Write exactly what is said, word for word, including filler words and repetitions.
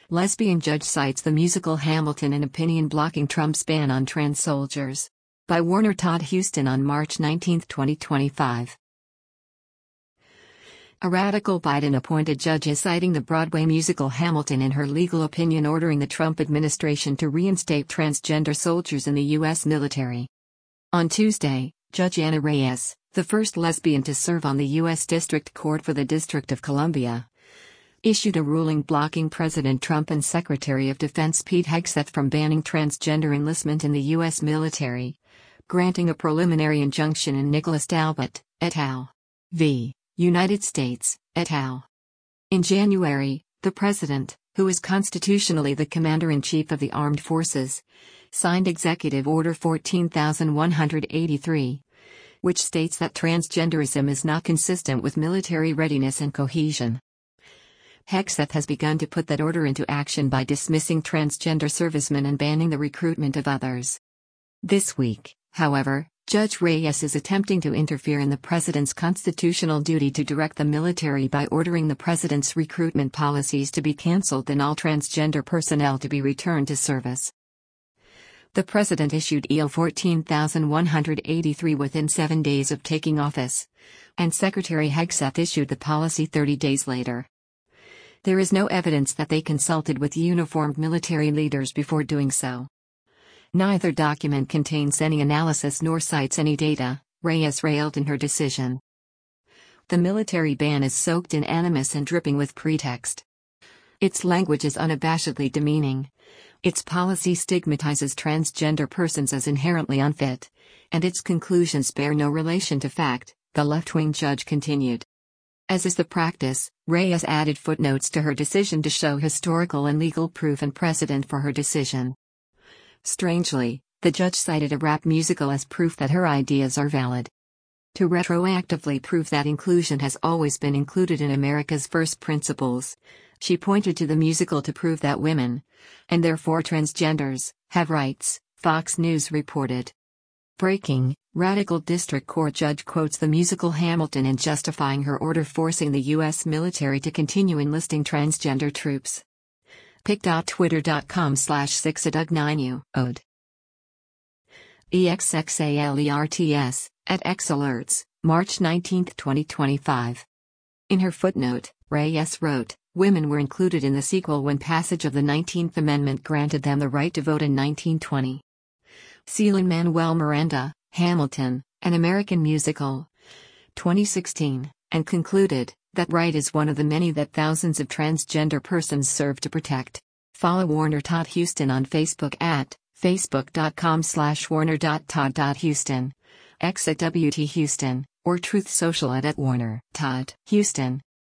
Lesbian judge cites the musical Hamilton in opinion blocking Trump's ban on trans soldiers. By Warner Todd Huston on March nineteenth, twenty twenty-five. A radical Biden-appointed judge is citing the Broadway musical Hamilton in her legal opinion ordering the Trump administration to reinstate transgender soldiers in the U S military. On Tuesday, Judge Anna Reyes, the first lesbian to serve on the U S District Court for the District of Columbia, issued a ruling blocking President Trump and Secretary of Defense Pete Hegseth from banning transgender enlistment in the U S military, granting a preliminary injunction in Nicholas Talbot, et al. v. United States, et al. In January, the President, who is constitutionally the Commander-in-Chief of the Armed Forces, signed Executive Order fourteen thousand one hundred eighty-three, which states that transgenderism is not consistent with military readiness and cohesion. Hegseth has begun to put that order into action by dismissing transgender servicemen and banning the recruitment of others. This week, however, Judge Reyes is attempting to interfere in the president's constitutional duty to direct the military by ordering the president's recruitment policies to be canceled and all transgender personnel to be returned to service. The president issued E O fourteen thousand one hundred eighty-three within seven days of taking office, and Secretary Hegseth issued the policy thirty days later. There is no evidence that they consulted with uniformed military leaders before doing so. Neither document contains any analysis nor cites any data, Reyes railed in her decision. The military ban is soaked in animus and dripping with pretext. Its language is unabashedly demeaning. Its policy stigmatizes transgender persons as inherently unfit, and its conclusions bear no relation to fact, the left-wing judge continued. As is the practice, Reyes added footnotes to her decision to show historical and legal proof and precedent for her decision. Strangely, the judge cited a rap musical as proof that her ideas are valid. To retroactively prove that inclusion has always been included in America's first principles, she pointed to the musical to prove that women, and therefore transgenders, have rights, Fox News reported. Breaking, Radical District Court judge quotes the musical Hamilton in justifying her order forcing the U S military to continue enlisting transgender troops. pic.twitter.com slash sixadug9u, ode. EXXALERTS, at X Alerts, March nineteenth, twenty twenty-five. In her footnote, Reyes wrote, women were included in the sequel when passage of the nineteenth Amendment granted them the right to vote in nineteen twenty. See Lin-Manuel Miranda, Hamilton, An American Musical, twenty sixteen, and concluded that right is one of the many that thousands of transgender persons serve to protect. Follow Warner Todd Huston on Facebook at facebook.com slash warner.todd.huston, X at W T Huston, or Truth Social at, at Warner Todd Huston.